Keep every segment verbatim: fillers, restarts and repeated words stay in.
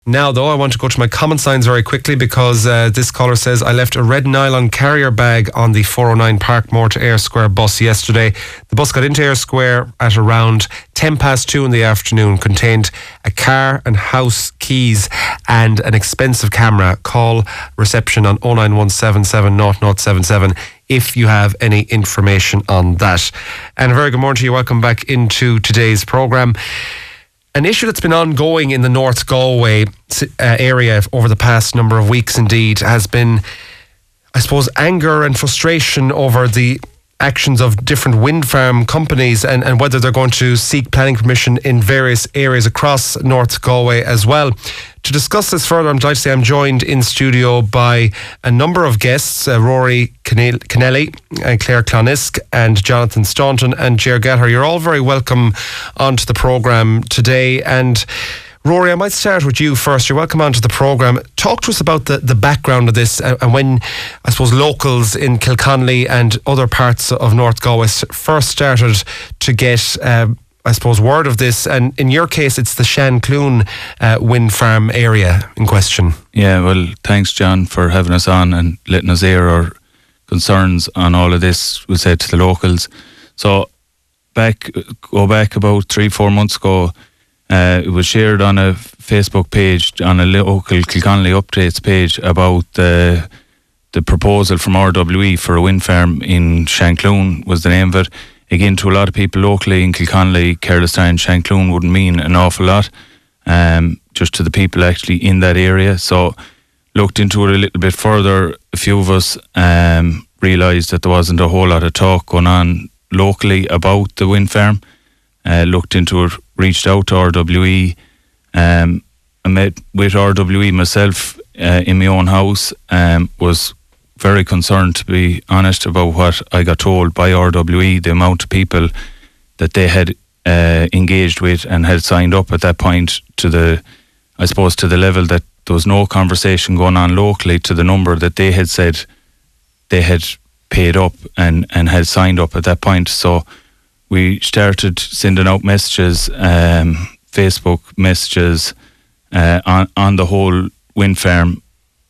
Now, though, I want to go to my comment signs very quickly because uh, this caller says, I left a red nylon carrier bag on the four oh nine Parkmore to Ayr Square bus yesterday. The bus got into Ayr Square at around ten past two in the afternoon, contained a car and house keys and an expensive camera. Call reception on oh nine one seven seven zero zero seven seven if you have any information on that. And a very good morning to you. Welcome back into today's programme. An issue that's been ongoing in the North Galway uh, area over the past number of weeks indeed has been, I suppose, anger and frustration over the actions of different wind farm companies and, and whether they're going to seek planning permission in various areas across North Galway as well. To discuss this further, I'm delighted to say I'm joined in studio by a number of guests, uh, Rory Kennelly, uh, Claire Clonisk and Jonathan Staunton and Ger Gallagher. You're all very welcome onto the programme today. And Rory, I might start with you first. You're welcome onto the programme. Talk to us about the, the background of this uh, and when, I suppose, locals in Kilconnelly and other parts of North Galway first started to get uh, I suppose, word of this. And in your case, it's the Shanklune uh, wind farm area in question. Yeah, well, thanks, John, for having us on and letting us air our concerns on all of this, we said to the locals. So, back, go back about three, four months ago, uh, it was shared on a Facebook page, on a local Kilconnelly updates page, about the, the proposal from R W E for a wind farm in Shanklune, was the name of it. Again, to a lot of people locally in Kilconnelly, Carlisle, Shanklune wouldn't mean an awful lot, um, just to the people actually in that area. So, looked into it a little bit further. A few of us um, realised that there wasn't a whole lot of talk going on locally about the wind farm. Uh, looked into it, reached out to R W E. Um, I met with R W E myself uh, in my own house. Um, was very concerned, to be honest, about what I got told by R W E, the amount of people that they had uh, engaged with and had signed up at that point, to the, I suppose, to the level that there was no conversation going on locally to the number that they had said they had paid up and, and had signed up at that point. So we started sending out messages, um, Facebook messages uh, on, on the whole wind farm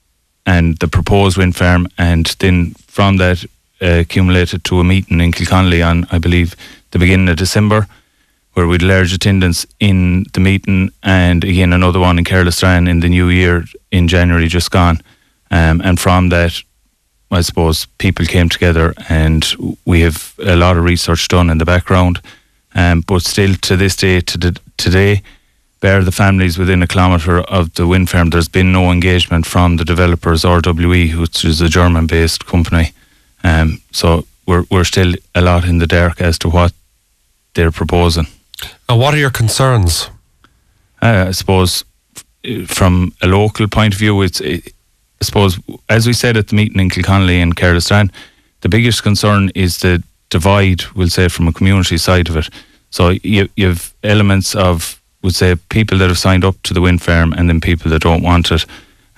and the proposed wind farm, and then from that uh, accumulated to a meeting in Kilconnelly on, I believe, the beginning of December, where we had large attendance in the meeting, and again another one in Carlisle in the new year in January just gone. Um, and from that, I suppose, people came together, and we have a lot of research done in the background. Um, but still, to this day, to the, today, bear the families within a kilometre of the wind farm, there's been no engagement from the developers, R W E, which is a German-based company. Um, so we're we're still a lot in the dark as to what they're proposing. And what are your concerns? Uh, I suppose, from a local point of view, it's, I suppose, as we said at the meeting in Kilconnelly and Carlisle, the biggest concern is the divide, we'll say, from a community side of it. So you, you have elements of, would say, people that have signed up to the wind farm and then people that don't want it.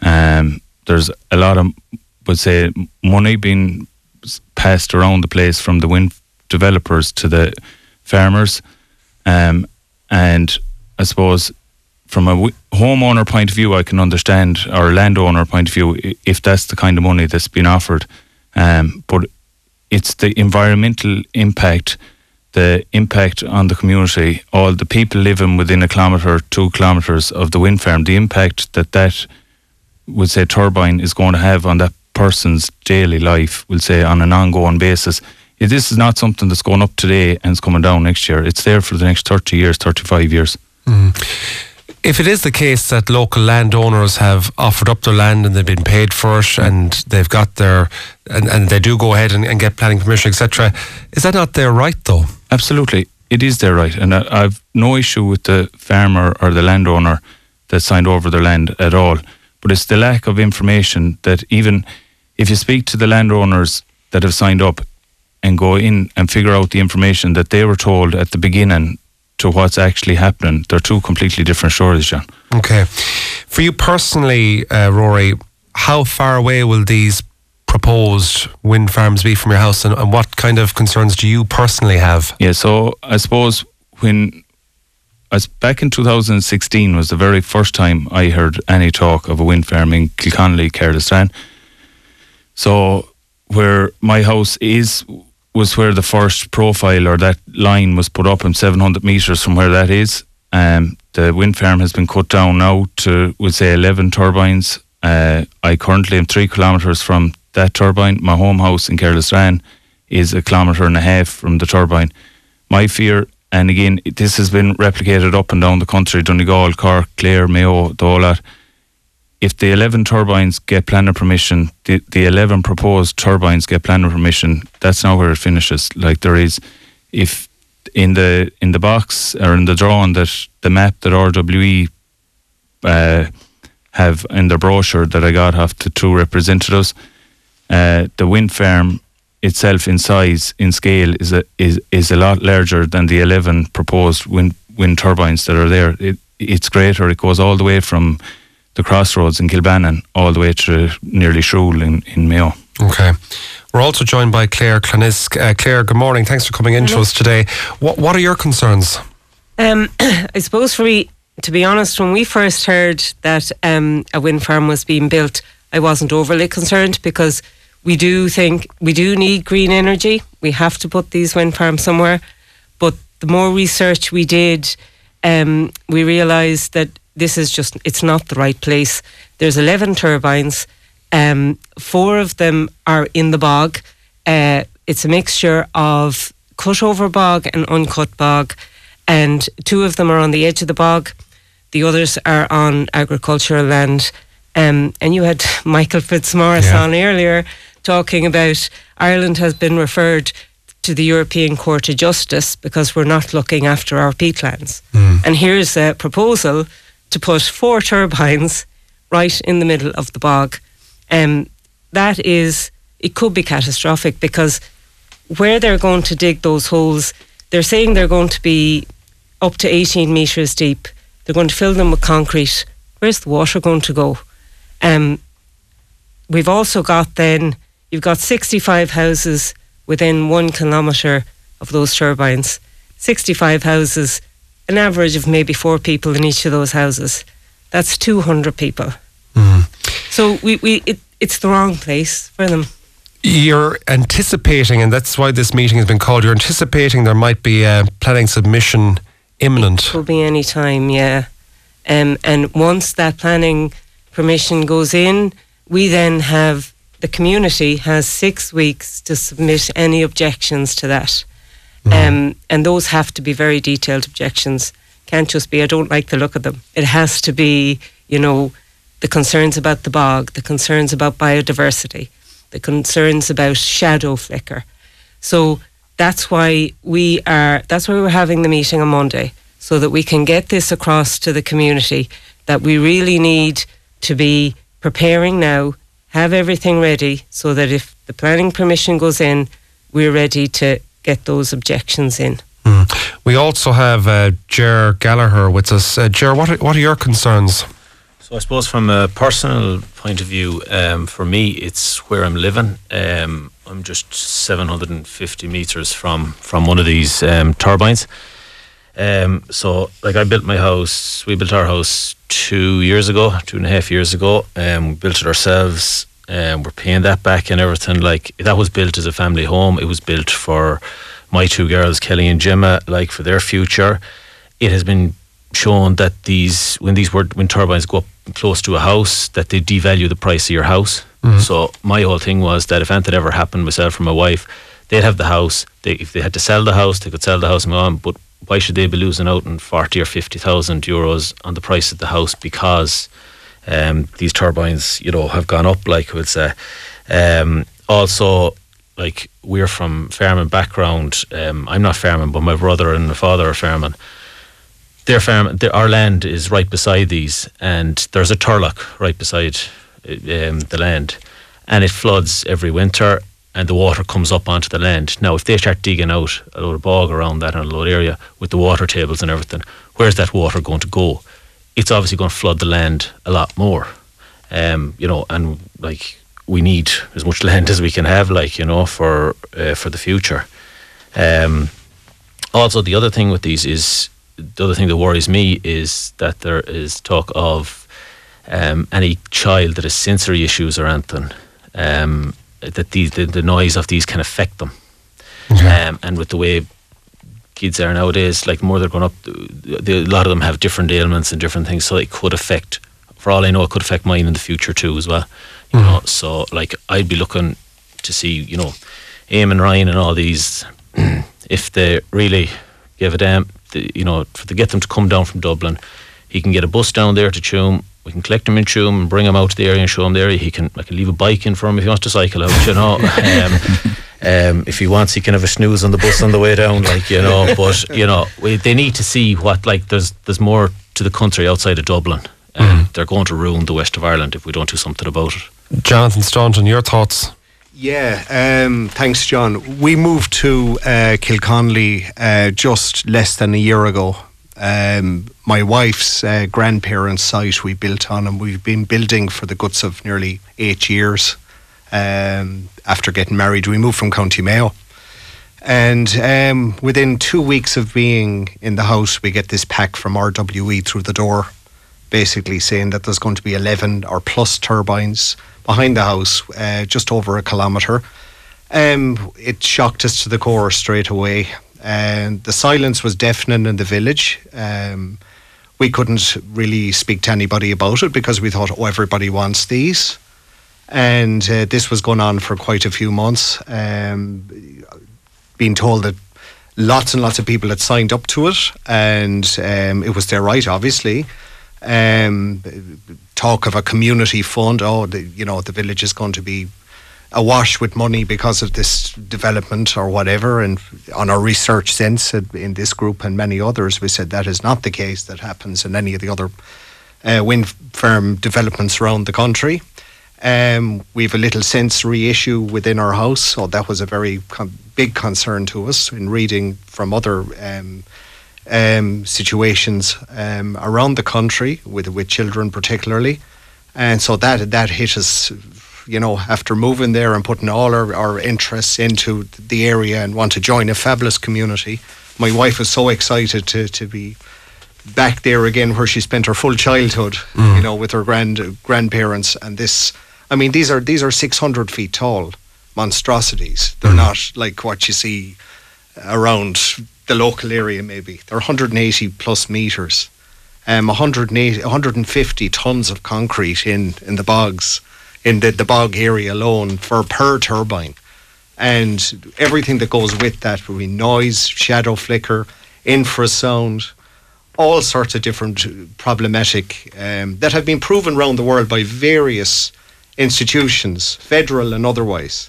Um, there's a lot of, would say, money being passed around the place from the wind developers to the farmers. Um, and I suppose from a w- homeowner point of view, I can understand, or a landowner point of view, if that's the kind of money that's been offered. Um, but it's the environmental impact, the impact on the community, all the people living within a kilometre, two kilometres of the wind farm, the impact that that, would say, turbine is going to have on that person's daily life, we'll say, on an ongoing basis. This is not something that's going up today and it's coming down next year. It's there for the next thirty years, thirty-five years. Mm. If it is the case that local landowners have offered up their land and they've been paid for it and they've got their, and, and they do go ahead and, and get planning permission, et cetera, is that not their right though? Absolutely. It is their right. And I, I've no issue with the farmer or the landowner that signed over their land at all. But it's the lack of information that, even if you speak to the landowners that have signed up and go in and figure out the information that they were told at the beginning to what's actually happening, they're two completely different stories, John. Okay. For you personally, uh, Rory, how far away will these proposed wind farms be from your house, and, and what kind of concerns do you personally have? Yeah, so I suppose when as back in two thousand sixteen was the very first time I heard any talk of a wind farm in Kilconnelly, Carlisle. So where my house is was where the first profile or that line was put up, and seven hundred metres from where that is. Um, the wind farm has been cut down now to, we'll say, eleven turbines. Uh, I currently am three kilometres from that turbine. My home house in Carlisle is a kilometre and a half from the turbine. My fear, and again, this has been replicated up and down the country, Donegal, Cork, Clare, Mayo, the whole lot. If the eleven turbines get planning permission, the, the eleven proposed turbines get planning permission, that's now where it finishes. Like there is, if in the in the box or in the drawing that the map that R W E uh, have in their brochure that I got off the two representatives, uh, the wind farm itself in size, in scale, is a is is a lot larger than the eleven proposed wind wind turbines that are there. It it's greater. It goes all the way from the crossroads in Kilbannon all the way to nearly Shrule in, in Mayo. Okay. We're also joined by Claire Clanisk. Uh, Claire, good morning. Thanks for coming in to us today. What What are your concerns? Um, I suppose for me, to be honest, when we first heard that um, a wind farm was being built, I wasn't overly concerned, because we do think we do need green energy. We have to put these wind farms somewhere. But the more research we did, um, we realised that this is just, it's not the right place. There's eleven turbines. Um, four of them are in the bog. Uh, it's a mixture of cut over bog and uncut bog. And two of them are on the edge of the bog. The others are on agricultural land. Um, and you had Michael Fitzmaurice yeah. on earlier talking about Ireland has been referred to the European Court of Justice because we're not looking after our peatlands. Mm. And here's a proposal to put four turbines right in the middle of the bog. Um, that is, it could be catastrophic, because where they're going to dig those holes, they're saying they're going to be up to eighteen metres deep. They're going to fill them with concrete. Where's the water going to go? Um, we've also got then, you've got sixty-five houses within one kilometre of those turbines. sixty-five houses, an average of maybe four people in each of those houses. That's two hundred people. Mm. So we, we it, it's the wrong place for them. You're anticipating, and that's why this meeting has been called, you're anticipating there might be a planning submission imminent. It could be any time, yeah. Um, and once that planning permission goes in, we then have, the community has six weeks to submit any objections to that. Mm. Um, and those have to be very detailed objections. Can't just be, I don't like the look of them. It has to be, you know, the concerns about the bog, the concerns about biodiversity, the concerns about shadow flicker. So that's why we are, that's why we're having the meeting on Monday, so that we can get this across to the community, that we really need to be preparing now, have everything ready, so that if the planning permission goes in, we're ready to get those objections in. Mm. We also have uh, Ger Gallagher with us. Uh, Ger, what are, what are your concerns? So I suppose from a personal point of view, um, for me, it's where I'm living. Um, I'm just seven hundred fifty metres from, from one of these um, turbines. Um, so, like, I built my house, we built our house two years ago, two and a half years ago. Um, we built it ourselves. Um, we're paying that back and everything. Like, that was built as a family home. It was built for my two girls, Kelly and Gemma, like, for their future. It has been shown that these, when these wind turbines go up close to a house, that they devalue the price of your house. Mm-hmm. So my whole thing was that if anything ever happened, myself or my wife, they'd have the house. They, if they had to sell the house, they could sell the house and go on. But why should they be losing out on forty or fifty thousand euros on the price of the house because um, these turbines, you know, have gone up? Like I would say. Um, also, like, we're from farming background. Um, I'm not farming, but my brother and my father are farming. Their farm, their, our land is right beside these, and there's a turlock right beside um, the land, and it floods every winter, and the water comes up onto the land. Now, if they start digging out a load of bog around that and a load of area with the water tables and everything, where's that water going to go? It's obviously going to flood the land a lot more, um, you know, and like, we need as much land as we can have, like, you know, for uh, for the future. Um, also, the other thing with these is the other thing that worries me is that there is talk of um, any child that has sensory issues or anything, um, that these, the, the noise of these can affect them. Okay. Um, and with the way kids are nowadays, like the more they're growing up, the, the, a lot of them have different ailments and different things, so it could affect, for all I know, it could affect mine in the future too as well. You mm. know, so like I'd be looking to see, you know, Eamon Ryan and all these, if they really give a damn, the, you know, to get them to come down from Dublin, he can get a bus down there to Tuam. We can collect him in Tuam and bring him out to the area and show him the area. He can, I can leave a bike in for him if he wants to cycle out, you know. um, um, if he wants, he can have a snooze on the bus on the way down, like, you know. But, you know, we, they need to see what, like, there's there's more to the country outside of Dublin. Um, mm. They're going to ruin the west of Ireland if we don't do something about it. Jonathan Staunton, your thoughts? Yeah, um, thanks, John. We moved to uh, Kilconnelly uh, just less than a year ago. Um, my wife's uh, grandparents' site we built on, and we've been building for the guts of nearly eight years. Um, after getting married, we moved from County Mayo. And um, within two weeks of being in the house, we get this pack from R W E through the door, basically saying that there's going to be eleven or plus turbines behind the house, uh, just over a kilometre. Um, it shocked us to the core straight away. And the silence was deafening in the village. Um, we couldn't really speak to anybody about it because we thought, oh, everybody wants these. And uh, this was going on for quite a few months. Um, being told that lots and lots of people had signed up to it, and um, it was their right, obviously. Um, talk of a community fund. Oh, the, you know, the village is going to be awash with money because of this development or whatever. And on our research since in this group and many others, we said that is not the case. That happens in any of the other uh, wind farm developments around the country. Um, we have a little sensory issue within our house, so that was a very con- big concern to us in reading from other um, um, situations um, around the country with with children particularly, and so that that hit us. You know, after moving there and putting all our, our interests into the area and want to join a fabulous community, my wife was so excited to, to be back there again where she spent her full childhood, mm. you know, with her grand grandparents. And this, I mean, these are these are six hundred feet tall monstrosities. They're mm. not like what you see around the local area maybe. They're one hundred eighty plus metres, um, one hundred eighty, one hundred fifty tonnes of concrete in, in the bogs. in the, the bog area alone for per turbine, and everything that goes with that, between noise, shadow flicker, infrasound, all sorts of different problematic um, that have been proven around the world by various institutions, federal and otherwise.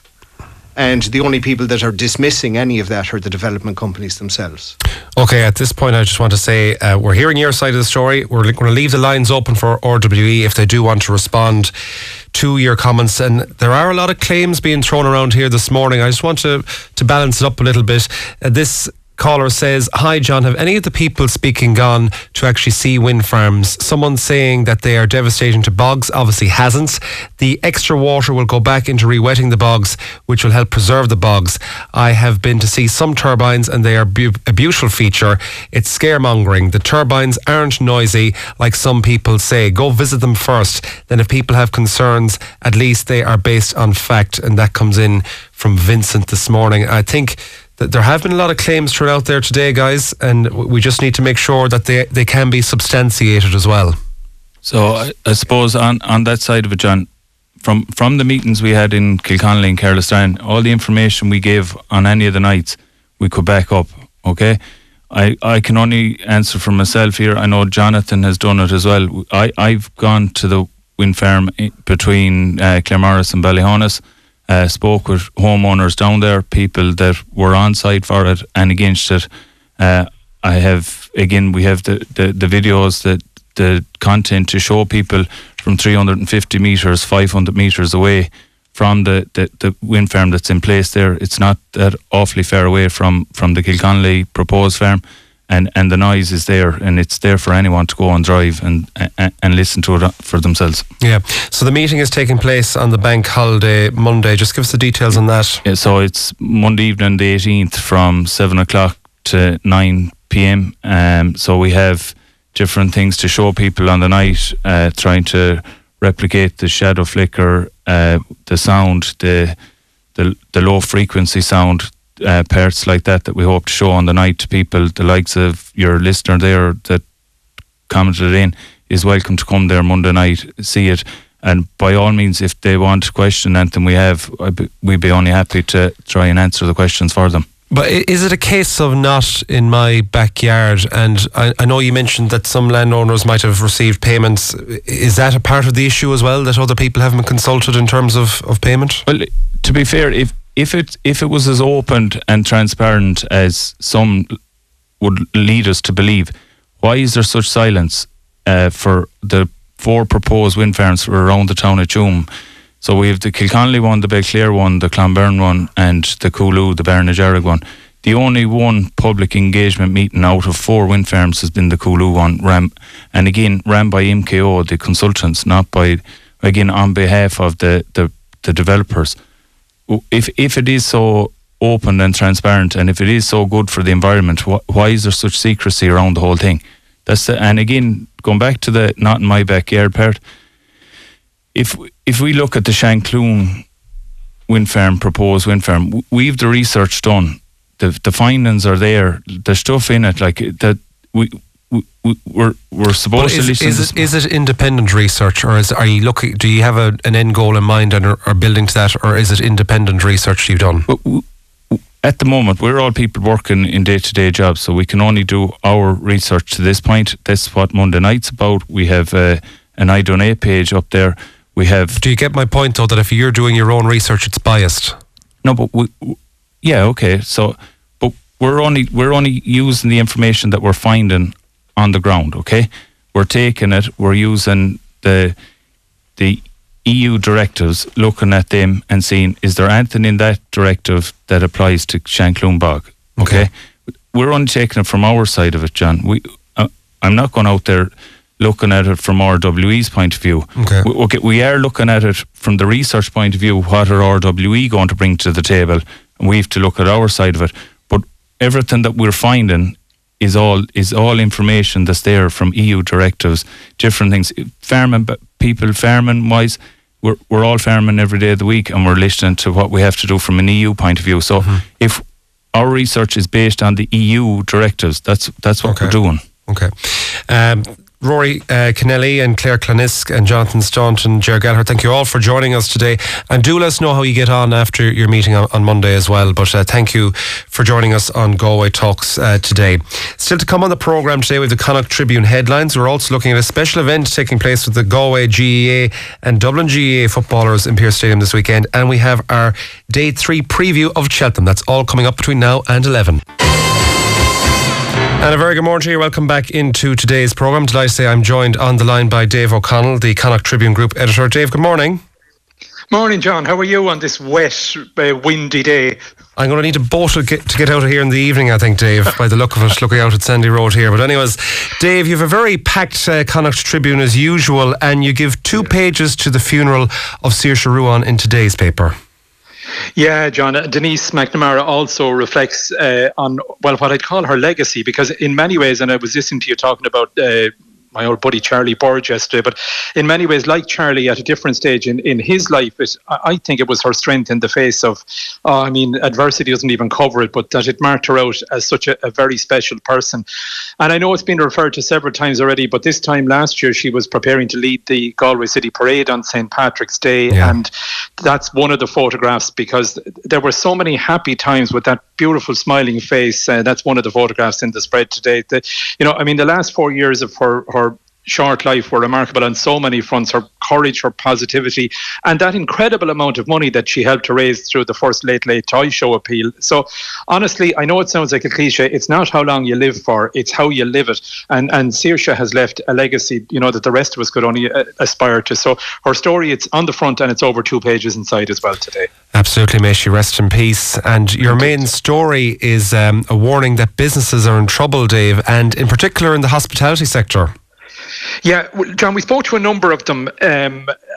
And the only people that are dismissing any of that are the development companies themselves. Okay, at this point I just want to say uh, we're hearing your side of the story. We're going to leave the lines open for R W E if they do want to respond to your comments. And there are a lot of claims being thrown around here this morning. I just want to, to balance it up a little bit. Uh, this caller says, hi John, have any of the people speaking gone to actually see wind farms? Someone saying that they are devastating to bogs obviously hasn't. The extra water will go back into re-wetting the bogs, which will help preserve the bogs. I have been to see some turbines and they are bu- a beautiful feature. It's scaremongering. The turbines aren't noisy like some people say. Go visit them first. Then if people have concerns, at least they are based on fact. And that comes in from Vincent this morning. I think there have been a lot of claims thrown out there today, guys, and we just need to make sure that they, they can be substantiated as well. So I, I suppose on, on that side of it, John, from from the meetings we had in Kilconnelly and Carlisle, all the information we gave on any of the nights, we could back up, okay? I, I can only answer for myself here. I know Jonathan has done it as well. I, I've gone to the wind farm between uh, Claremorris and Ballyhonus. Uh, spoke with homeowners down there, people that were on site for it and against it. Uh, I have, again, we have the, the, the videos, that the content to show people from three hundred fifty metres, five hundred metres away from the, the, the wind farm that's in place there. It's not that awfully far away from, from the Kilconnelly proposed farm. And, and the noise is there, and it's there for anyone to go and drive and, and and listen to it for themselves. Yeah. So the meeting is taking place on the bank holiday Monday. Just give us the details on that. Yeah. So it's Monday evening, the eighteenth, from seven o'clock to nine p.m. Um, so we have different things to show people on the night, uh, trying to replicate the shadow flicker, uh, the sound, the, the the low frequency sound, uh, parts like that that we hope to show on the night to people. The likes of your listener there that commented in is welcome to come there Monday night, see it, and by all means, if they want to question anything we have, I'd be, we'd be only happy to try and answer the questions for them. But is it a case of not in my backyard? And I, I know you mentioned that some landowners might have received payments. Is that a part of the issue as well, that other people haven't been consulted in terms of, of payment? Well, to be fair, if if it if it was as open and transparent as some would lead us to believe, why is there such silence uh, for the four proposed wind farms around the town of Tuam? So we have the Kilconnelly one, the Belclare one, the Clonberne one, and the Cooloo, the Barnajarrig one. The only one public engagement meeting out of four wind farms has been the Cooloo one, ran, and again ran by M K O, the consultants, not by, again, on behalf of the, the, the developers. If if it is so open and transparent, and if it is so good for the environment, wh- why is there such secrecy around the whole thing? That's the, and again, going back to the not in my backyard part, if if we look at the Shankloon wind farm, proposed wind farm, we've the research done. The the findings are there. There's stuff in it like that. We we we're we're supposed is, to listen. Is it is it independent research, or is are you looking? Do you have a, an end goal in mind and are, are building to that, or is it independent research you've done? At the moment, we're all people working in day-to-day jobs, so we can only do our research to this point. That's what Monday night's about. We have uh, an I Donate page up there. We have. Do you get my point though, that if you're doing your own research, it's biased? No, but we, yeah, okay. So, but we're only we're only using the information that we're finding on the ground. Okay, we're taking it. We're using the the E U directives, looking at them and seeing, is there anything in that directive that applies to Shankloon Bog? Okay, okay. We're only taking it from our side of it, John. We, uh, I'm not going out there looking at it from R W E's point of view. Okay. We, okay, we are looking at it from the research point of view. What are R W E going to bring to the table? And we have to look at our side of it. But everything that we're finding is all is all information that's there from E U directives, different things. Farming people, farming wise, we're we're all farming every day of the week, and we're listening to what we have to do from an E U point of view. So mm-hmm. if our research is based on the E U directives, that's that's what okay. we're doing. Okay. Um, Rory uh, Kennelly and Claire Clanisk and Jonathan Staunton, Ger Gallagher, thank you all for joining us today. And do let us know how you get on after your meeting on, on Monday as well. But uh, thank you for joining us on Galway Talks uh, today. Still to come on the programme today with the Connacht Tribune headlines. We're also looking at a special event taking place with the Galway G E A and Dublin G E A footballers in Pearse Stadium this weekend. And we have our day three preview of Cheltenham. That's all coming up between now and eleven. And a very good morning to you. Welcome back into today's programme. Delighted to say I'm joined on the line by Dave O'Connell, the Connacht Tribune Group editor. Dave, good morning. Morning, John. How are you on this wet, uh, windy day? I'm going to need a boat to get, to get out of here in the evening, I think, Dave, by the look of it, looking out at Sandy Road here. But anyways, Dave, you have a very packed uh, Connacht Tribune as usual, and you give two pages to the funeral of Saoirse Ruan in today's paper. Yeah, John. Uh, Denise McNamara also reflects uh, on, well, what I'd call her legacy, because in many ways, and I was listening to you talking about uh, my old buddy Charlie Burge yesterday, but in many ways, like Charlie at a different stage in, in his life, it, I think it was her strength in the face of, uh, I mean, adversity doesn't even cover it, but that it marked her out as such a, a very special person. And I know it's been referred to several times already, but this time last year, she was preparing to lead the Galway City Parade on Saint Patrick's Day. Yeah. And that's one of the photographs, because there were so many happy times with that beautiful smiling face. Uh, that's one of the photographs in the spread today. The, you know, I mean, the last four years of her, her short life were remarkable on so many fronts. Her courage, her positivity, and that incredible amount of money that she helped to raise through the first Late Late Toy Show appeal. So honestly, I know it sounds like a cliche. It's not how long you live for, it's how you live it. And and Saoirse has left a legacy, you know, that the rest of us could only uh, aspire to. So her story, it's on the front and it's over two pages inside as well today. Absolutely, may she rest in peace. And your main story is um, a warning that businesses are in trouble, Dave, and in particular in the hospitality sector. Yeah, well, John, we spoke to a number of them, um,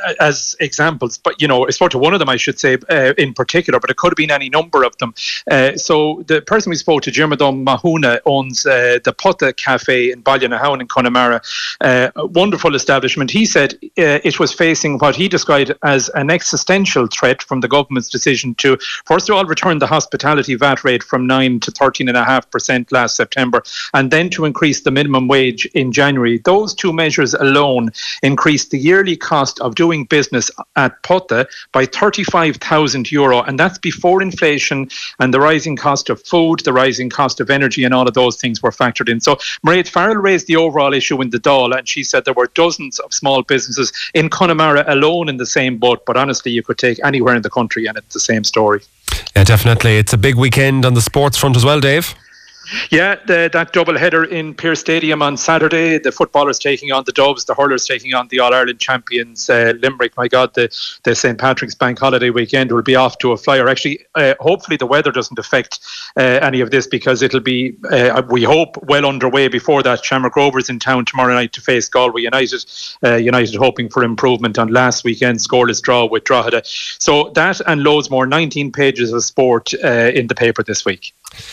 as examples, but you know, I spoke to one of them, I should say, uh, in particular, but it could have been any number of them. Uh, so the person we spoke to, Diarmuid Mahuna, owns uh, the Putta Cafe in Ballynahown in Connemara, uh, a wonderful establishment. He said uh, it was facing what he described as an existential threat from the government's decision to, first of all, return the hospitality V A T rate from nine to thirteen point five percent last September, and then to increase the minimum wage in January. Those two measures alone increased the yearly cost of doing business at Putta by thirty-five thousand euro, and that's before inflation and the rising cost of food, the rising cost of energy, and all of those things were factored in. So Mairead Farrell raised the overall issue in the Dáil, and she said there were dozens of small businesses in Connemara alone in the same boat, but honestly you could take anywhere in the country and it's the same story. Yeah, definitely. It's a big weekend on the sports front as well, Dave. Yeah, the, that double header in Pearse Stadium on Saturday. The footballers taking on the Dubs, the hurlers taking on the All-Ireland champions uh, Limerick. My God, the, the Saint Patrick's Bank Holiday weekend will be off to a flyer. Actually, uh, hopefully the weather doesn't affect uh, any of this, because it'll be, uh, we hope, well underway before that. Shamrock Rovers in town tomorrow night to face Galway United. Uh, United hoping for improvement on last weekend's scoreless draw with Drogheda. So that and loads more, nineteen pages of sport uh, in the paper this week.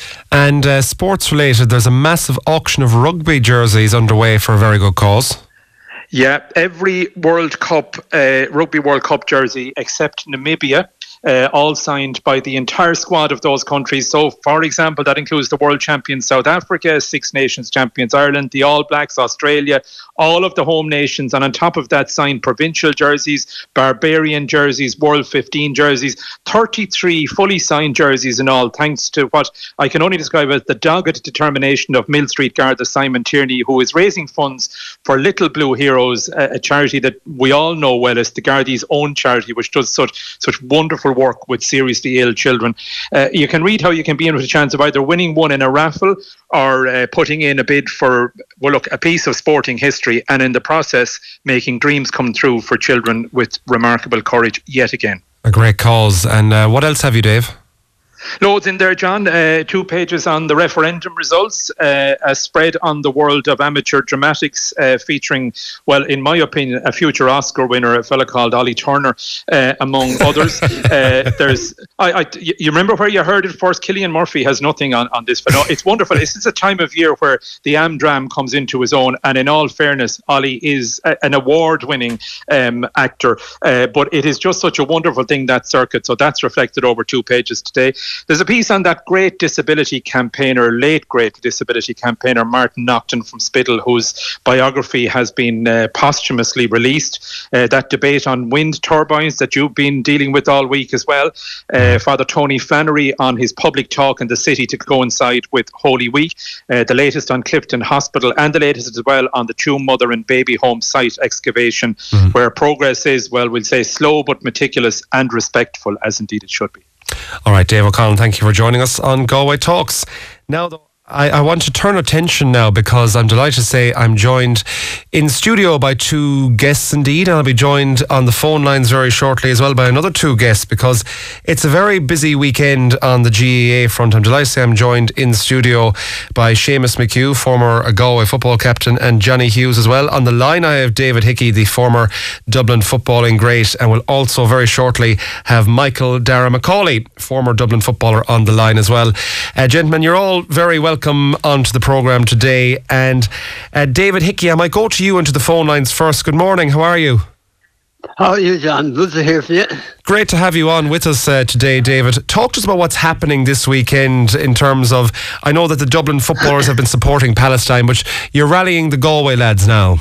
And uh, sports related, there's a massive auction of rugby jerseys underway for a very good cause. Yeah, every World Cup, uh, Rugby World Cup jersey except Namibia, uh, all signed by the entire squad of those countries. So, for example, that includes the world champions South Africa, Six Nations champions Ireland, the All Blacks, Australia, all of the home nations. And on top of that, signed provincial jerseys, Barbarian jerseys, World fifteen jerseys, thirty-three fully signed jerseys in all, thanks to what I can only describe as the dogged determination of Mill Street Garda Simon Tierney, who is raising funds for Little Blue Heroes, a, a charity that we all know well as the Garda's own charity, which does such such wonderful work with seriously ill children. Uh, you can read how you can be in with a chance of either winning one in a raffle or uh, putting in a bid for, well, look, a piece of sporting history, and in the process making dreams come true for children with remarkable courage yet again. A great cause. And uh, what else have you, Dave? Loads in there, John. Uh, two pages on the referendum results, uh, a spread on the world of amateur dramatics, uh, featuring, well, in my opinion, a future Oscar winner, a fella called Ollie Turner, uh, among others. Uh, there's, I, I, you remember where you heard it first? Cillian Murphy has nothing on, on this. But no, it's wonderful. This is a time of year where the Amdram comes into his own, and in all fairness, Ollie is a, an award-winning um, actor. Uh, but it is just such a wonderful thing, that circuit. So that's reflected over two pages today. There's a piece on that great disability campaigner, late great disability campaigner Martin Naughton from Spiddal, whose biography has been uh, posthumously released. Uh, that debate on wind turbines that you've been dealing with all week as well. Uh, Father Tony Flannery on his public talk in the city to coincide with Holy Week. Uh, the latest on Clifton Hospital, and the latest as well on the Tomb Mother and Baby Home site excavation, mm-hmm. where progress is, well, we'll say slow but meticulous and respectful, as indeed it should be. All right, Dave O'Connell, thank you for joining us on Galway Talks. Now, though, I, I want to turn attention now, because I'm delighted to say I'm joined in studio by two guests indeed, and I'll be joined on the phone lines very shortly as well by another two guests, because it's a very busy weekend on the G A A front. I'm delighted to say I'm joined in studio by Seamus McHugh, former Galway football captain, and Johnny Hughes as well. On the line I have David Hickey, the former Dublin footballing great, and we'll also very shortly have Michael Dara McCauley, former Dublin footballer, on the line as well. Uh, gentlemen, you're all very welcome onto the programme today. And uh, David Hickey, I might go to you into the phone lines first. Good morning, how are you? How are you, John? Good to hear from you. Great to have you on with us uh, today, David. Talk to us about what's happening this weekend in terms of, I know that the Dublin footballers have been supporting Palestine, but you're rallying the Galway lads now.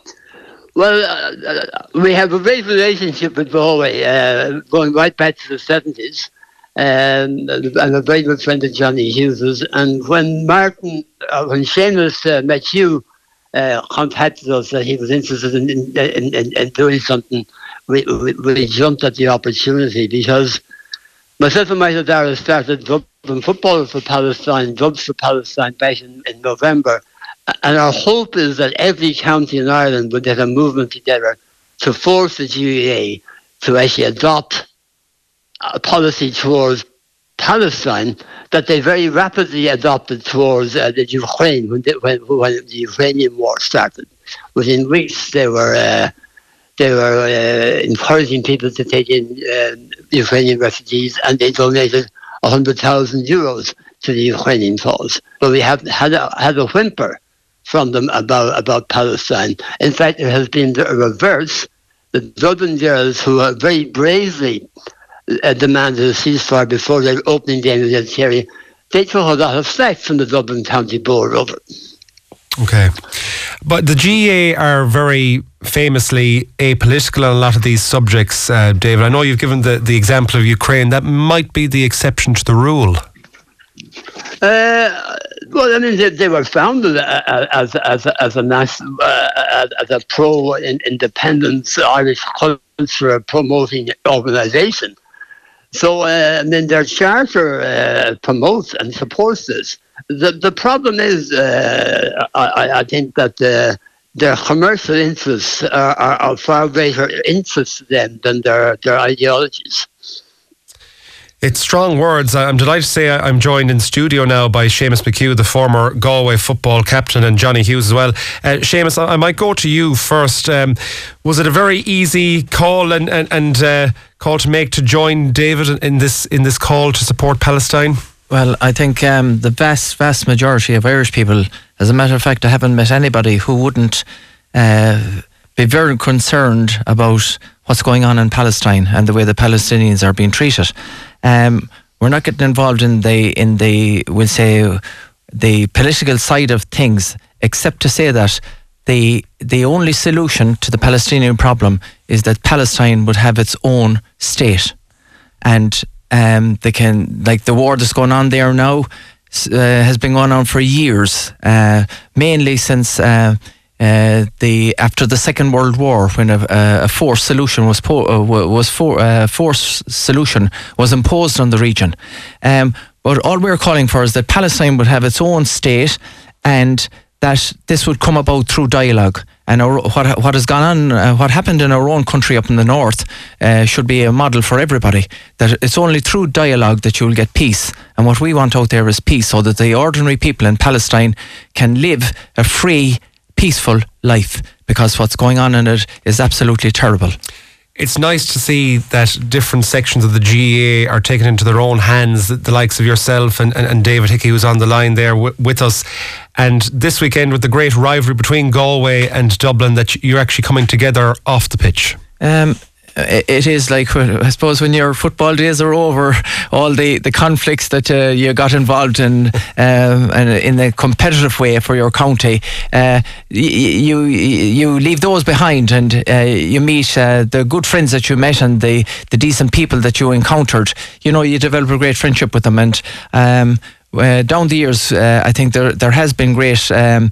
Well, uh, we have a great relationship with Galway, uh, going right back to the seventies. Um, I'm a very good friend of Johnny Hughes. And when Martin, uh, when Seamus uh, met you, uh, contacted us that he was interested in, in, in, in doing something, we, we, we jumped at the opportunity, because myself and Michael Dara started Dublin Footballers for Palestine, Dubs for Palestine back in, in November. And our hope is that every county in Ireland would get a movement together to force the G A A to actually adopt a policy towards Palestine that they very rapidly adopted towards uh, the Ukraine when, they, when, when the Ukrainian war started. Within weeks, they were uh, they were uh, encouraging people to take in uh, Ukrainian refugees, and they donated one hundred thousand euros to the Ukrainian cause. But we haven't had a, had a whimper from them about, about Palestine. In fact, it has been the reverse. The Dublin girls, who are very bravely uh, demanded a ceasefire before their opening game against Kerry, they took a lot of slack from the Dublin County Board over it. Okay. But the G A A are very famously apolitical on a lot of these subjects, uh, David. I know you've given the, the example of Ukraine. That might be the exception to the rule. Uh, well, I mean, they, they were founded as as as a national, uh, as a pro-independence Irish culture promoting organisation. So, uh, I mean, their charter uh, promotes and supports this. The the problem is, uh, I, I think that uh, their commercial interests are, are of far greater interest to them than their their ideologies. It's strong words. I'm delighted to say I'm joined in studio now by Seamus McHugh, the former Galway football captain, and Johnny Hughes as well. Uh, Seamus, I might go to you first. Um, was it a very easy call and and, and uh, call to make to join David in this in this call to support Palestine? Well, I think um, the vast, vast majority of Irish people, as a matter of fact, I haven't met anybody who wouldn't uh, be very concerned about what's going on in Palestine and the way the Palestinians are being treated. Um, we're not getting involved in the, in the, we'll say, the political side of things, except to say that the the only solution to the Palestinian problem is that Palestine would have its own state. And Um, they can, like the war that's going on there now uh, has been going on for years, uh, mainly since uh, uh, the after the Second World War, when a, a forced solution was po- uh, was for uh, forced solution was imposed on the region. Um, but all we're calling for is that Palestine would have its own state, and that this would come about through dialogue. And our, what what has gone on, uh, what happened in our own country up in the north, uh, should be a model for everybody. That it's only through dialogue that you will get peace. And what we want out there is peace, so that the ordinary people in Palestine can live a free, peaceful life. Because what's going on in it is absolutely terrible. It's nice to see that different sections of the G A A are taken into their own hands, the, the likes of yourself and, and, and David Hickey, who's on the line there w- with us. And this weekend, with the great rivalry between Galway and Dublin, that you're actually coming together off the pitch. Um, it is like, I suppose, when your football days are over, all the, the conflicts that uh, you got involved in, um, and in a competitive way for your county, uh, you you leave those behind, and uh, you meet uh, the good friends that you met and the, the decent people that you encountered. You know, you develop a great friendship with them, and um, uh, down the years, uh, I think there there has been great. Um,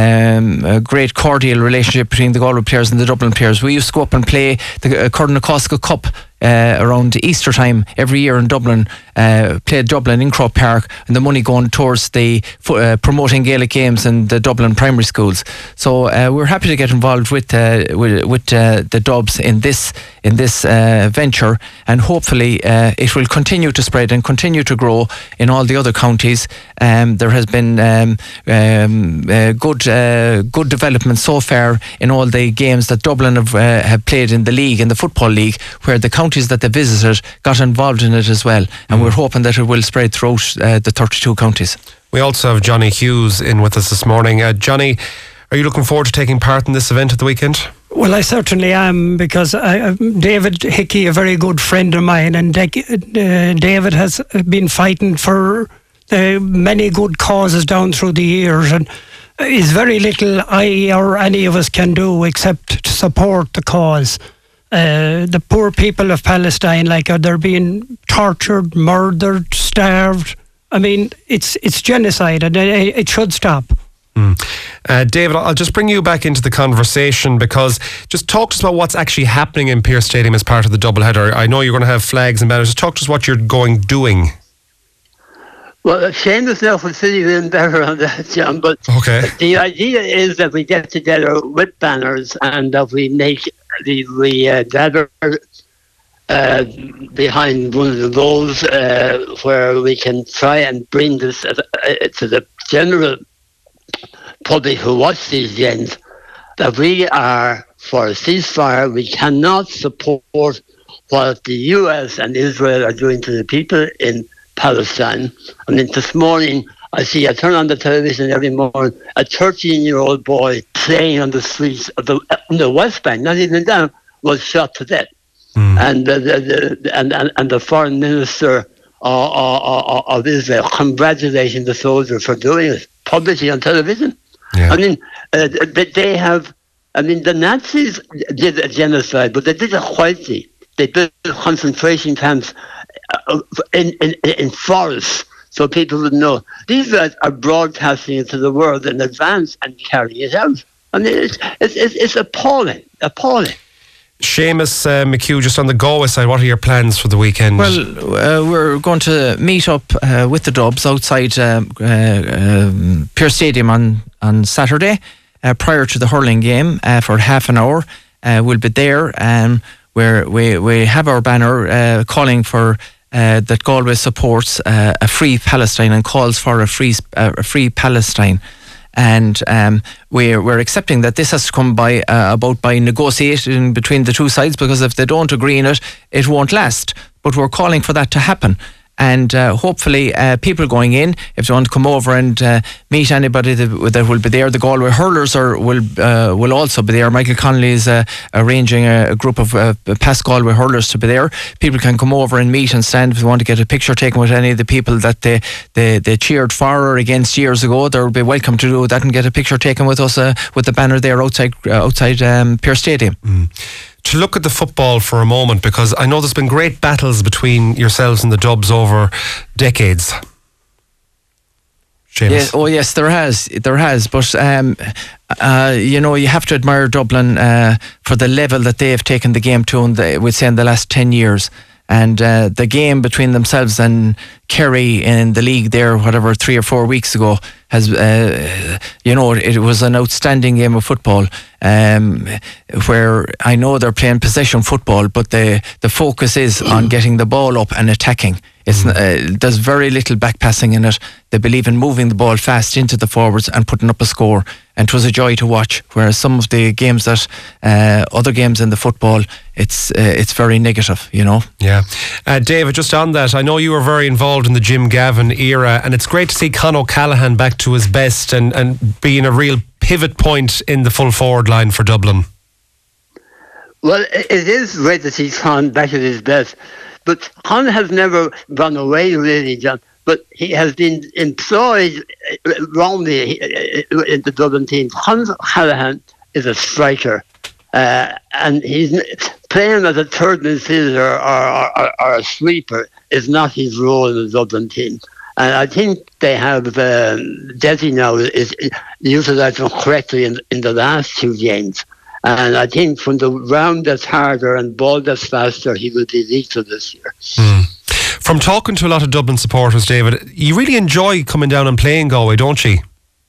Um, a great cordial relationship between the Galway players and the Dublin players. We used to go up and play the uh, Curnacoska Cup uh, around Easter time every year in Dublin, uh, played Dublin in Croke Park, and the money going towards the uh, promoting Gaelic games in the Dublin primary schools. So uh, we're happy to get involved with uh, with, with uh, the Dubs in this in this uh, venture, and hopefully uh, it will continue to spread and continue to grow in all the other counties. Um, there has been um, um, uh, good Uh, good development so far in all the games that Dublin have, uh, have played in the league, in the football league, where the counties that they visited got involved in it as well, and mm. we're hoping that it will spread throughout uh, the thirty-two counties. We also have Johnny Hughes in with us this morning. Uh, Johnny, are you looking forward to taking part in this event at the weekend? Well, I certainly am, because I, David Hickey, a very good friend of mine, and uh, David has been fighting for uh, many good causes down through the years, and is very little I or any of us can do except to support the cause. Uh, the poor people of Palestine, like, are they're being tortured, murdered, starved. I mean, it's it's genocide, and it, it should stop. Mm. Uh, David, I'll just bring you back into the conversation, because just talk to us about what's actually happening in Pearse Stadium as part of the doubleheader. I know you're going to have flags and banners. Just talk to us what you're going doing. Well, Seamus now will fill you in better on that, John, but okay. The idea is that we get together with banners, and that we make the we uh, gather uh, behind one of the goals uh, where we can try and bring this uh, to the general public who watch these games, that we are for a ceasefire. We cannot support what the U S and Israel are doing to the people in Palestine. I mean, this morning, I see, I turn on the television every morning, a thirteen-year-old boy playing on the streets of the, on the West Bank, not even down, was shot to death. Mm. And, the, the, the, and, and, and the foreign minister of, of, of Israel congratulating the soldier for doing it publicly on television. Yeah. I mean, uh, they have, I mean, the Nazis did a genocide, but they did it quietly. They built concentration camps in, in, in forests so people would know. These guys are broadcasting it to the world in advance and carrying it out. I mean, it's, it's, it's, it's appalling, appalling. Seamus uh, McHugh, just on the Galway side, what are your plans for the weekend? Well, uh, we're going to meet up uh, with the Dubs outside uh, uh, um, Pearse Stadium on, on Saturday uh, prior to the hurling game uh, for half an hour. Uh, we'll be there and where we, we have our banner uh, calling for uh, that Galway supports uh, a free Palestine and calls for a free, uh, a free Palestine. And um, we're, we're accepting that this has to come by uh, about by negotiation between the two sides, because if they don't agree on it, it won't last. But we're calling for that to happen. And uh, hopefully uh, people going in, if they want to come over and uh, meet anybody that, that will be there, the Galway hurlers are, will uh, will also be there. Michael Connolly is uh, arranging a, a group of uh, past Galway hurlers to be there. People can come over and meet and stand if they want to get a picture taken with any of the people that they, they, they cheered for or against years ago. They'll be welcome to do that and get a picture taken with us uh, with the banner there outside, uh, outside um, Pearse Stadium. Mm. To look at the football for a moment, because I know there's been great battles between yourselves and the Dubs over decades. Seamus. Yes, oh yes, there has, there has. But um, uh, you know, you have to admire Dublin uh, for the level that they have taken the game to, in the, we'd say, in the last ten years. And uh, the game between themselves and Kerry in the league there, whatever, three or four weeks ago, has, uh, you know, it was an outstanding game of football. Um, where I know they're playing possession football, but the the focus is on getting the ball up and attacking. It's uh, there's very little back passing in it. They believe in moving the ball fast into the forwards and putting up a score. And it was a joy to watch. Whereas some of the games that uh, other games in the football, it's uh, it's very negative, you know. Yeah, uh, David, just on that, I know you were very involved in the Jim Gavin era, and it's great to see Con O'Callaghan back to his best and and being a real pivot point in the full forward line for Dublin. Well, it is great to see Con back at his best, but Con has never gone away, really, John. But he has been employed wrongly in the Dublin team. Con O'Callaghan is a striker, uh, and he's playing as a third midfielder or, or, or a sweeper is not his role in the Dublin team. And I think they have um, Desi now is utilised him correctly in, in the last two games. And I think from the round that's harder and ball that's faster, he will be lethal this year. Mm. From talking to a lot of Dublin supporters, David, you really enjoy coming down and playing Galway, don't you?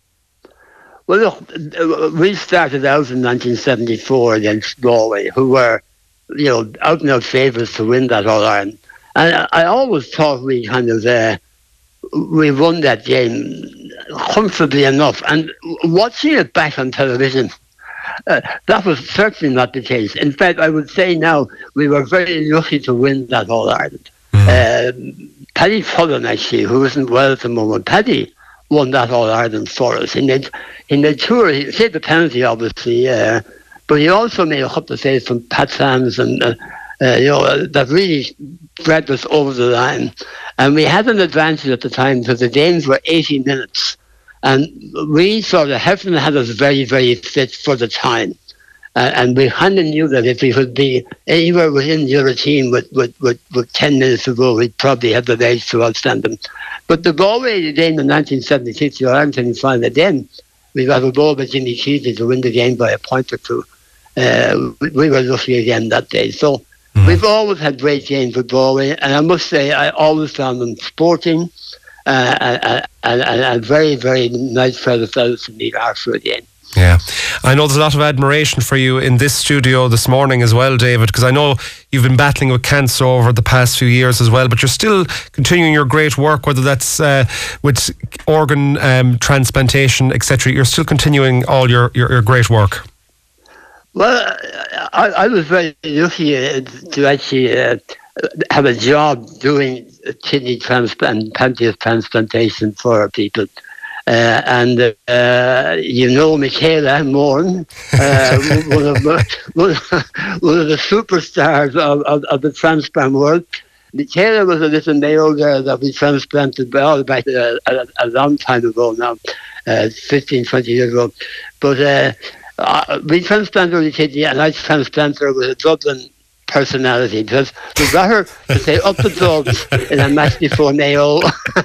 Well, look, we started out in nineteen seventy-four against Galway, who were, you know, out and out favourites to win that All-Ireland. And I, I always thought we kind of... Uh, we won that game comfortably enough. And watching it back on television, uh, that was certainly not the case. In fact, I would say now we were very lucky to win that All-Ireland. Mm. Uh, Paddy Cullen, actually, who isn't well at the moment, Paddy won that All-Ireland for us. He made, he made sure, he saved the penalty, obviously, uh, but he also made a couple of saves from Pat Sams and... Uh, Uh, you know, uh, that really spread us over the line. And we had an advantage at the time because the games were eighty minutes. And we sort of, Heffernan had us very, very fit for the time. Uh, and we kind of knew that if we could be anywhere within the other team with, with, with, with ten minutes to go, we'd probably have the legs to outstand them. But the Galway game in nineteen seventy-six, the Ireland semi-final, again, we got a goal by Jimmy Keatley to win the game by a point or two. Uh, we, we were lucky again that day. So, we've always had great games with Galway, and I must say I always found them sporting uh, and, and, and very, very nice fellow fellows to meet after a game. Yeah, I know there's a lot of admiration for you in this studio this morning as well, David, because I know you've been battling with cancer over the past few years as well, but you're still continuing your great work, whether that's uh, with organ um, transplantation, et cetera. You're still continuing all your, your, your great work. Well, I, I was very lucky uh, to actually uh, have a job doing kidney transplant, pancreas transplantation for people. Uh, and uh, you know Michaela Moran, uh, one, of, one, one of the superstars of, of, of the transplant world. Michaela was a little Mayo girl that we transplanted all back uh, a, a long time ago now, uh, fifteen, twenty years ago. But uh, uh, we transplanted her kidney, and I transplanted her with a Dublin personality, because we got her to say up the Dubs in a match before Mayo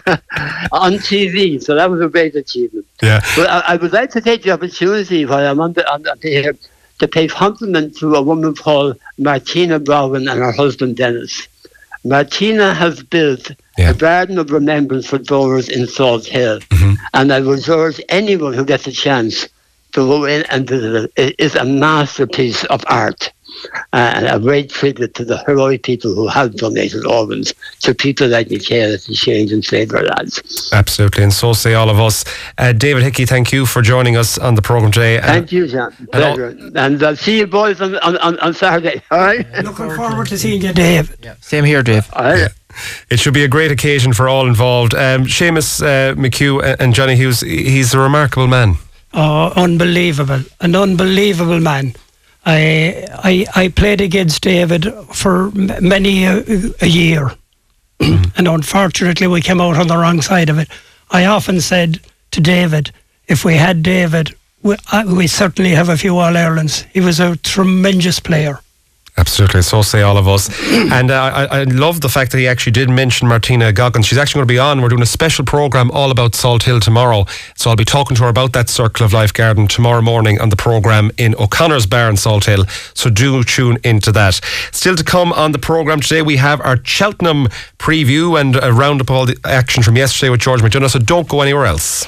on T V, so that was a great achievement. Yeah. But I, I would like to take the opportunity while I'm on the, on the here to pay compliment to a woman called Martina Brown and her husband Dennis. Martina has built yeah. a garden of remembrance for donors in Salt Hill, mm-hmm. and I would urge anyone who gets a chance to go in and visit it. It is a masterpiece of art. Uh, and a great tribute to the heroic people who have donated organs to people like Michaela to change and save their lives. Absolutely, and so say all of us. Uh, David Hickey, thank you for joining us on the programme today. Thank uh, you, John. Pleasure. And, and I'll see you boys on, on, on Saturday. All right? Yeah, looking forward to seeing you, Dave. Yeah. Same here, Dave. All right. Yeah. It should be a great occasion for all involved. Um, Seamus uh, McHugh and Johnny Hughes, he's a remarkable man. Oh, unbelievable. An unbelievable man. I, I I played against David for many a, a year, and unfortunately we came out on the wrong side of it. I often said to David, if we had David, we, I, we certainly have a few All-Irelands. He was a tremendous player. Absolutely, so say all of us. And uh, I, I love the fact that he actually did mention Martina Goggins. She's actually going to be on. We're doing a special programme all about Salt Hill tomorrow. So I'll be talking to her about that Circle of Life garden tomorrow morning on the programme in O'Connor's Bar in Salt Hill. So do tune into that. Still to come on the programme today, we have our Cheltenham preview and a roundup of all the action from yesterday with George McDonough. So don't go anywhere else.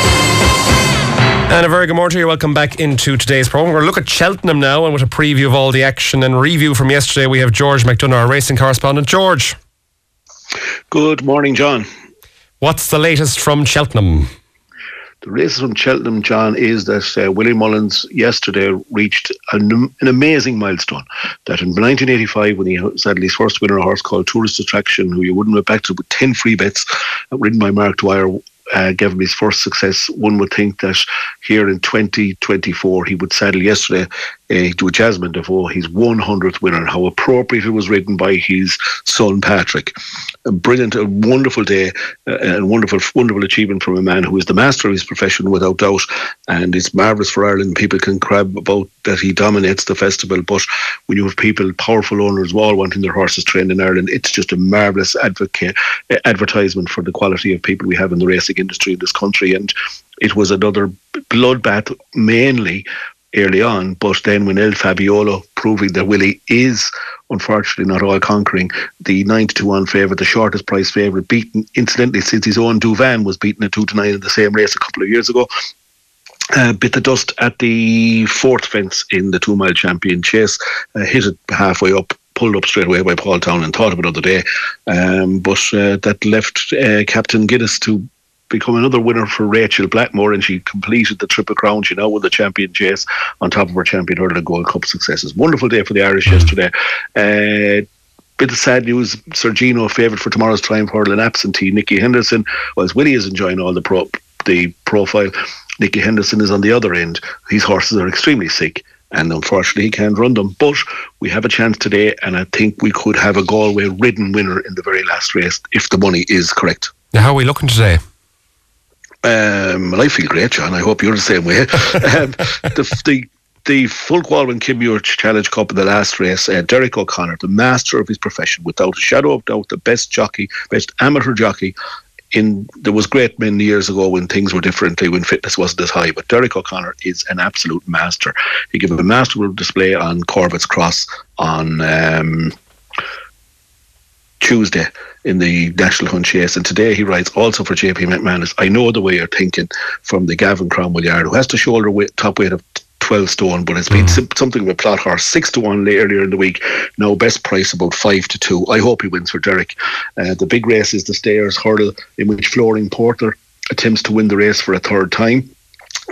And a very good morning to you. Welcome back into today's programme. We're going to look at Cheltenham now, and with a preview of all the action and review from yesterday, we have George McDonough, our racing correspondent. George. Good morning, John. What's the latest from Cheltenham? The latest from Cheltenham, John, is that uh, Willie Mullins yesterday reached an, an amazing milestone. That in nineteen eighty-five, when he sadly his first winner, a horse called Tourist Attraction, who you wouldn't have backed with ten free bets, uh, ridden by Mark Dwyer, Uh, gave him his first success. One would think that here in twenty twenty-four he would saddle yesterday uh, to a Jasmine Defoe, his one hundredth winner. How appropriate it was ridden by his son Patrick. A brilliant, a wonderful day, uh, and wonderful, wonderful achievement from a man who is the master of his profession without doubt. And it's marvellous for Ireland. People can crab about that he dominates the festival, but when you have people, powerful owners, all wanting their horses trained in Ireland, it's just a marvellous advocate, uh, advertisement for the quality of people we have in the racing industry in this country. And it was another bloodbath mainly early on, but then when El Fabiolo, proving that Willie is unfortunately not all conquering, the nine to one favourite, the shortest price favourite, beaten incidentally since his own Duvan was beaten at two to nine in the same race a couple of years ago, Uh, bit the dust at the fourth fence in the two mile champion chase, uh, hit it halfway up, pulled up straight away by Paul Town, and thought of another day, um, but uh, that left uh, Captain Guinness to become another winner for Rachel Blackmore, and she completed the Triple Crown. She now won the champion chase on top of her champion hurdle and Gold Cup successes. Wonderful day for the Irish yesterday. Uh, Bit of sad news, Sir Gino favoured for tomorrow's Triumph Hurdle and absentee Nicky Henderson, whilst Willie is enjoying all the pro the profile. Nicky Henderson is on the other end. His horses are extremely sick, and unfortunately he can't run them. But we have a chance today, and I think we could have a Galway ridden winner in the very last race if the money is correct. Now, how are we looking today? Um, well, I feel great, John. I hope you're the same way. um, the, the the full Galway Kimure Challenge Cup in the last race, uh, Derek O'Connor, the master of his profession, without a shadow of doubt, the best jockey, best amateur jockey. In, there was great many years ago when things were differently, when fitness wasn't as high, but Derek O'Connor is an absolute master. He gave a masterful display on Corbett's Cross on um, Tuesday in the National Hunt Chase, and today he rides also for J P McManus. I know the way you're thinking from the Gavin Cromwell yard, who has to shoulder weight, top weight of twelve stone, but it's been mm. something of a plot horse. Six to one earlier in the week. Now best price about five to two. I hope he wins for Derek. Uh, the big race is the Stayers Hurdle, in which Flooring Porter attempts to win the race for a third time.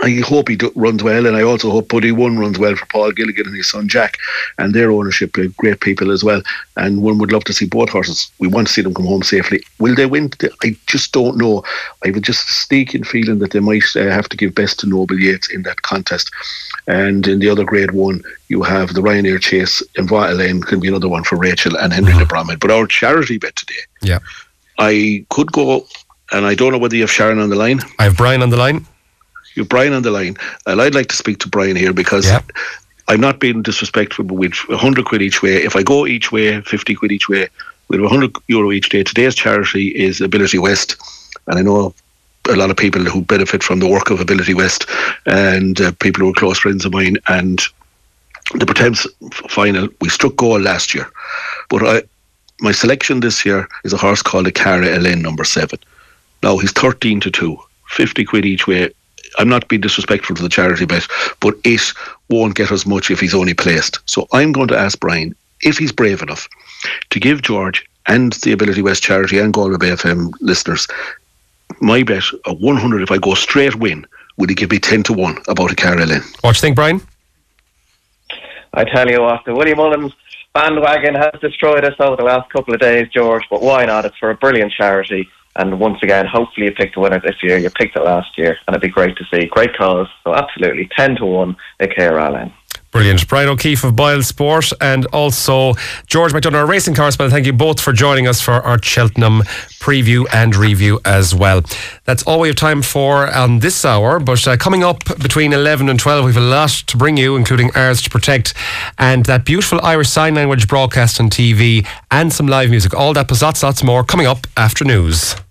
I hope he do, runs well, and I also hope Buddy One runs well for Paul Gilligan and his son Jack, and their ownership are great people as well. And one would love to see both horses. We want to see them come home safely. Will they win? I just don't know. I have just a sneaking feeling that they might uh, have to give best to Noble Yates in that contest. And in the other Grade One, you have the Ryanair Chase, and Vata Lane can be another one for Rachel and Henry Le Bromhead. But our charity bet today, yeah, I could go, and I don't know whether you have Sharon on the line. I have Brian on the line. You have Brian on the line, and I'd like to speak to Brian here because yep. I'm not being disrespectful, but with one hundred quid each way, if I go each way, fifty quid each way, with one hundred euro each day, today's charity is Ability West, and I know a lot of people who benefit from the work of Ability West, and uh, people who are close friends of mine, and the Pretemps final, we struck gold last year, but I, my selection this year is a horse called Akara Elaine, number seven. Now, he's thirteen to two, fifty quid each way. I'm not being disrespectful to the charity bet, but it won't get us much if he's only placed. So I'm going to ask Brian if he's brave enough to give George and the Ability West charity and Galway Bay F M listeners my bet of one hundred. If I go straight win, would he give me ten to one about a Caroline? What do you think, Brian? I tell you what, the Willie Mullins bandwagon has destroyed us over the last couple of days, George, but why not? It's for a brilliant charity. And once again, hopefully you picked a winner this year. You picked it last year, and it'd be great to see. Great cause. So absolutely, ten to one, A K R L N. Brilliant. Brian O'Keefe of Boyle Sport, and also George McDonough, our racing correspondent. Thank you both for joining us for our Cheltenham preview and review as well. That's all we have time for on this hour, but uh, coming up between eleven and twelve, we have a lot to bring you, including Ours to Protect and that beautiful Irish Sign Language broadcast on T V and some live music. All that plus lots, lots more coming up after news.